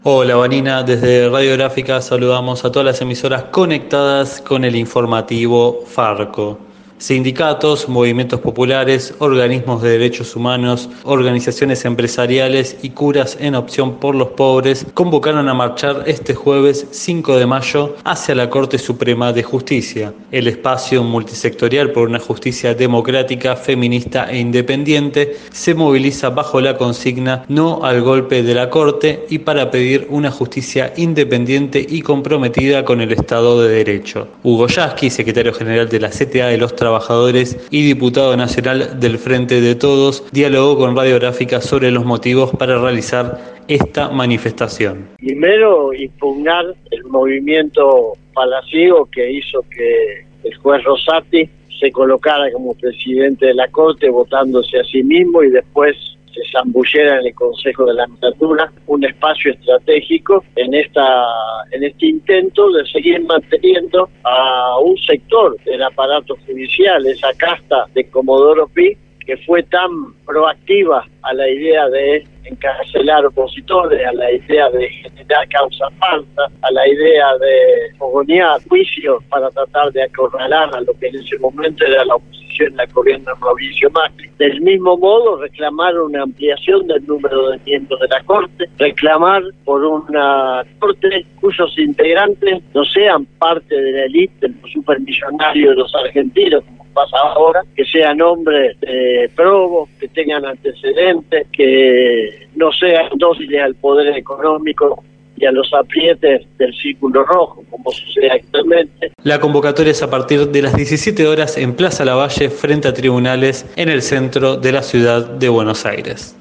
Hola Vanina, desde Radiográfica saludamos a todas las emisoras conectadas con el informativo Farco. Sindicatos, movimientos populares, organismos de derechos humanos, organizaciones empresariales y curas en opción por los pobres convocaron a marchar este jueves 5 de mayo hacia la Corte Suprema de Justicia, el espacio multisectorial por una justicia democrática, feminista e independiente. Se moviliza bajo la consigna "No al golpe de la Corte" y para pedir una justicia independiente y comprometida con el Estado de Derecho. Hugo Yasky, secretario general de la CTA de los Trabajadores y diputado nacional del Frente de Todos, dialogó con Radiográfica sobre los motivos para realizar esta manifestación. Primero, impugnar el movimiento palaciego que hizo que el juez Rosati se colocara como presidente de la Corte, votándose a sí mismo, y después se zambullera en el Consejo de la Magistratura, un espacio estratégico en este intento de seguir manteniendo a un sector del aparato judicial, esa casta de Comodoro Pi, que fue tan proactiva a la idea de encarcelar opositores, a la idea de generar causas falsas, a la idea de fogonear juicios para tratar de acorralar a lo que en ese momento era la oposición al gobierno de Mauricio Macri. Del mismo modo, reclamar una ampliación del número de miembros de la Corte, reclamar por una Corte cuyos integrantes no sean parte de la élite, de los supermillonarios de los argentinos, como pasa ahora, que sean hombres probos, que tengan antecedentes, que no sean dóciles al poder económico y a los aprietes del círculo rojo, como sucede actualmente. La convocatoria es a partir de las 17 horas en Plaza Lavalle, frente a tribunales, en el centro de la ciudad de Buenos Aires.